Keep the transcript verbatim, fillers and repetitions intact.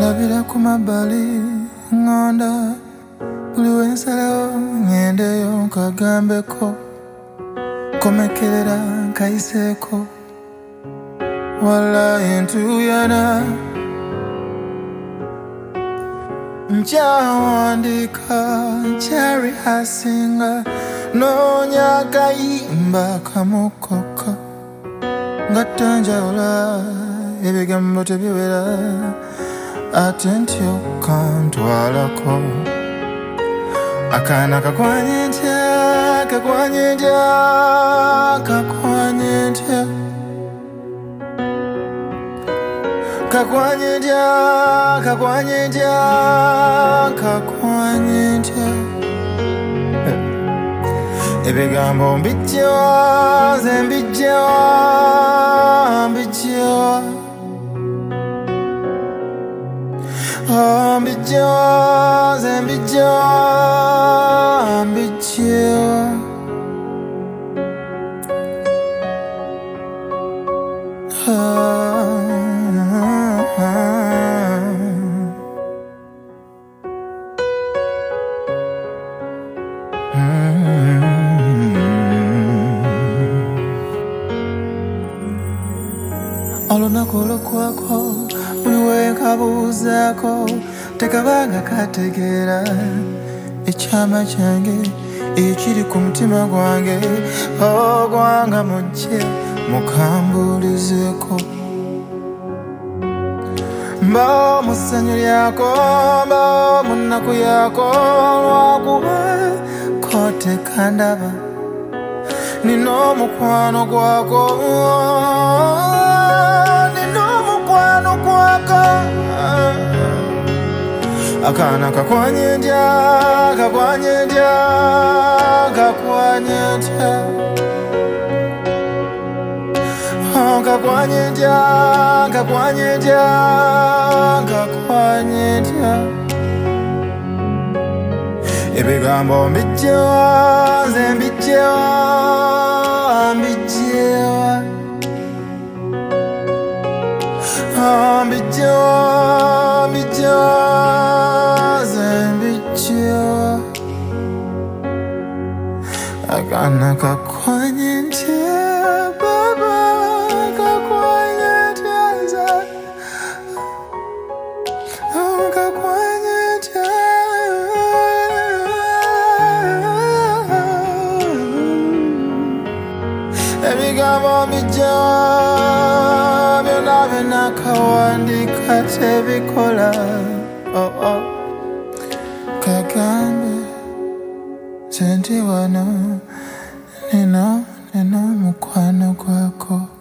Ndabira ku mabbali ngonda buli wensalawo ngendeyo nkagambeko komekerera nkayiseeko wallahi ntuyana nkyawandika nkyarihasinga noonya akayimba kamukoka nga tanjawula ebigambo tebiwera ate ntyo kantwalako akaana kakwanye ntya kakwanye ntya kakwanye ntya kakwanye ntya kakwanye ntya kakwanye ntya ebigambo mbijjewa ze mbijjewa mbijjewa mbijjewa ze mbijjewa mbijjewa olunaku olwokwako buli wenkabuuzaako tekabanga kategeera ekyama kyange ekiri ku mutima gwange ogwanga mujje mukambuulizeeko mba mu ssanyu lyako mba mu nnaku yako lwakuba ko tekandaba nina omukwano gwako nina omukwano gwako akaana kakwanye ntya kakwanye ntya kakwanye ntya kakwanye ntya kakwanye ntya kakwanye ntya ebigambo mbijjewa nze mbijjewa mbijjewa mbijjewa mbijjewa nze mbijjewa akaana kakwanye ntya baba kakwanye ntya nze kakwanye ntya ebigambo mbijjewa byonna byonna kawandika tebikola oh oh kagambe nze ndi wano nina nina omukwano gwako.